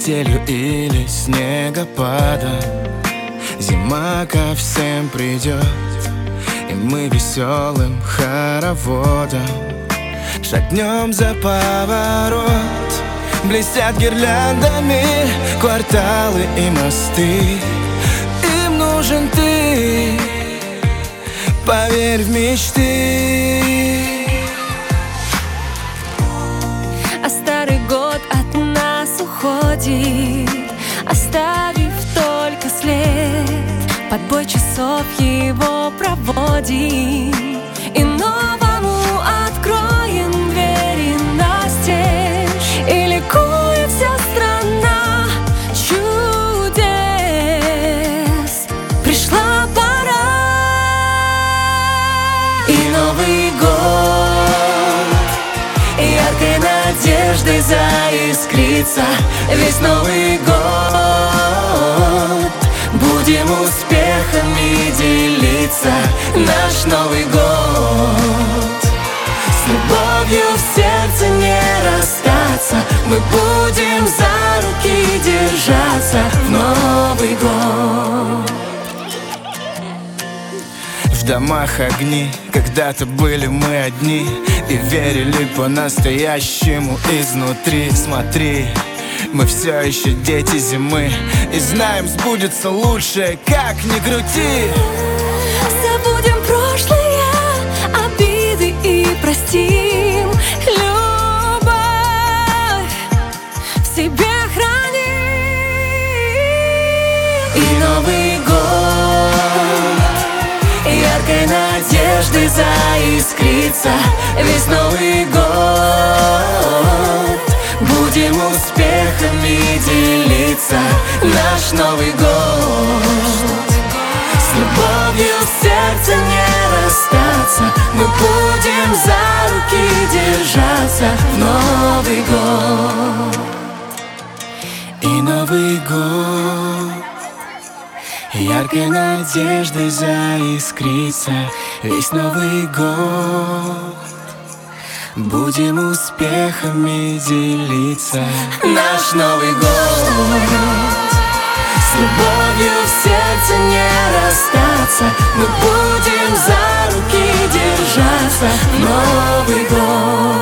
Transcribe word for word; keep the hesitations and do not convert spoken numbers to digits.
метелью или снегопадом. Зима ко всем придет, и мы веселым хороводом шагнем за поворот. Блестят гирляндами кварталы и мосты. Им нужен ты, поверь в мечты. А старый год от нас уходит, оставив только след. Под бой часов его проводим, и новому откроем двери настежь. И ликует вся страна чудес. Пришла пора, и Новый год яркой надеждой заискрится. Весь Новый год будем успехами делиться. Наш Новый год с любовью в сердце не расстаться. Мы будем за руки держаться в Новый год. В домах огни, когда-то были мы одни и верили по-настоящему изнутри. Смотри, мы все еще дети зимы и знаем, сбудется лучшее, как ни крути. Забудем прошлое, обиды и простим. Любовь в себе храним. И Новый год яркой надеждой заискрится. Весь Новый год будем успехами делиться. Наш Новый год с любовью в сердце не расстаться. Мы будем за руки держаться в Новый год. И Новый год яркой надеждой заискрится. Весь Новый год будем успехами делиться. Наш Новый год с любовью в сердце не расстаться. Мы будем за руки держаться в Новый год.